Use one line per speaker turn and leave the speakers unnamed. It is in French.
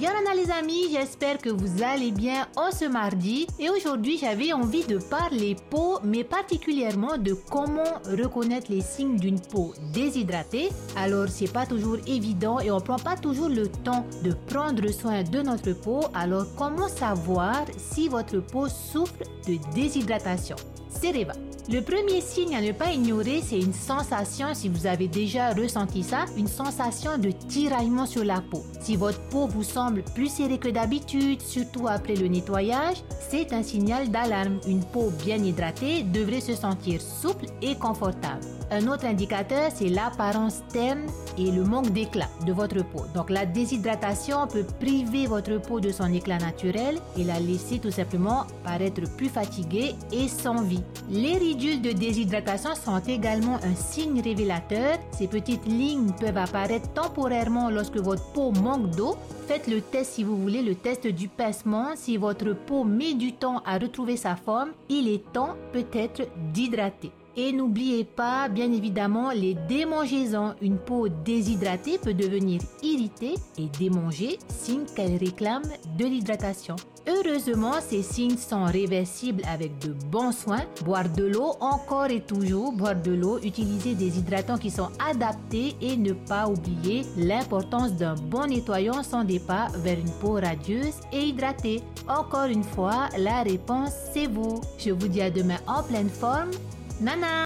Yorana les amis, j'espère que vous allez bien en ce mardi et aujourd'hui j'avais envie de parler peau mais particulièrement de comment reconnaître les signes d'une peau déshydratée. Alors c'est pas toujours évident et on prend pas toujours le temps de prendre soin de notre peau, alors comment savoir si votre peau souffre de déshydratation? C'est Reva. Le premier signe à ne pas ignorer, c'est une sensation, si vous avez déjà ressenti ça, une sensation de tiraillement sur la peau. Si votre peau vous semble plus serrée que d'habitude, surtout après le nettoyage, c'est un signal d'alarme. Une peau bien hydratée devrait se sentir souple et confortable. Un autre indicateur, c'est l'apparence terne et le manque d'éclat de votre peau. Donc la déshydratation peut priver votre peau de son éclat naturel et la laisser tout simplement paraître plus fatiguée et sans vie. Les ridules de déshydratation sont également un signe révélateur. Ces petites lignes peuvent apparaître temporairement lorsque votre peau manque d'eau. Faites le test si vous voulez, le test du pincement. Si votre peau met du temps à retrouver sa forme, il est temps peut-être d'hydrater. Et n'oubliez pas, bien évidemment, les démangeaisons. Une peau déshydratée peut devenir irritée et démanger, signe qu'elle réclame de l'hydratation. Heureusement, ces signes sont réversibles avec de bons soins. Boire de l'eau, encore et toujours boire de l'eau, utiliser des hydratants qui sont adaptés et ne pas oublier l'importance d'un bon nettoyant sans départ vers une peau radieuse et hydratée. Encore une fois, la réponse c'est vous. Je vous dis à demain en pleine forme. Nana!